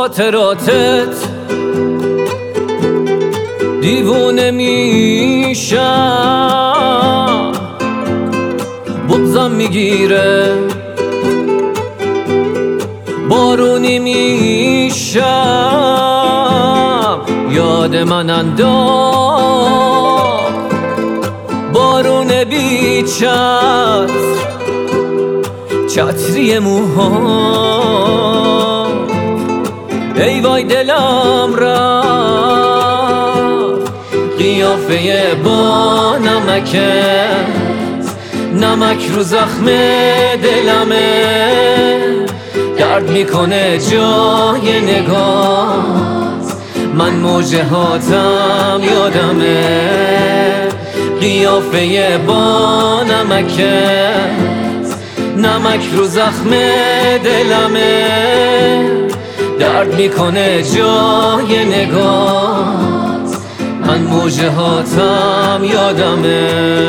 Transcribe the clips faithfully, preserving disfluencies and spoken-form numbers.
خاطراتت دیوونه میشم، بغضم میگیره، بارونی میشم، یاد من انداز بارون بی چتر، چتری موها، ای وای دلم رفت قیافه با نمکت، نمک رو زخم دلمه، درد میکنه جای نگاهت، من موجه هاتم یادمه، قیافه با نمکت، نمک رو زخم دلمه، درد میکنه جای نگاهت، من موجه هاتم یادمه.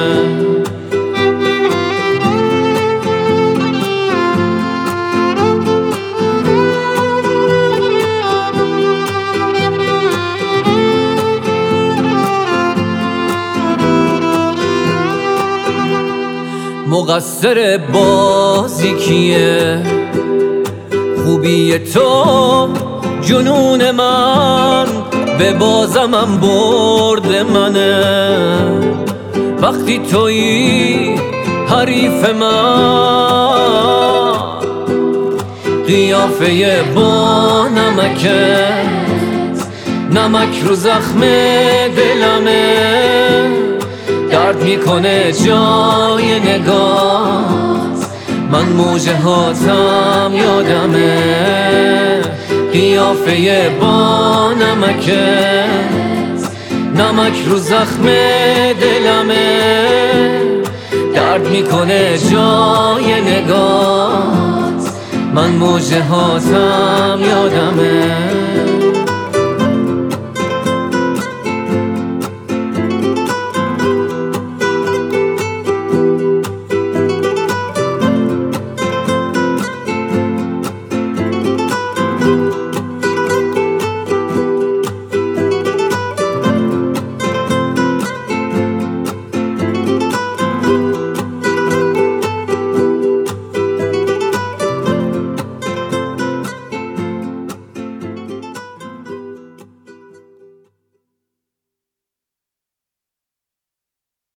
مقصر بازی کیه؟ خوبی تو جنون من، به بازمم برد منه، وقتی تویی حریف من، قیافه با نمکت، نمک رو زخم دلمه، درد میکنه جای نگاهت، من موجه هاتم یادمه، قیافه با نمکت، نمک رو زخم دلمه، درد میکنه جای نگاهت، من موجه هاتم یادمه.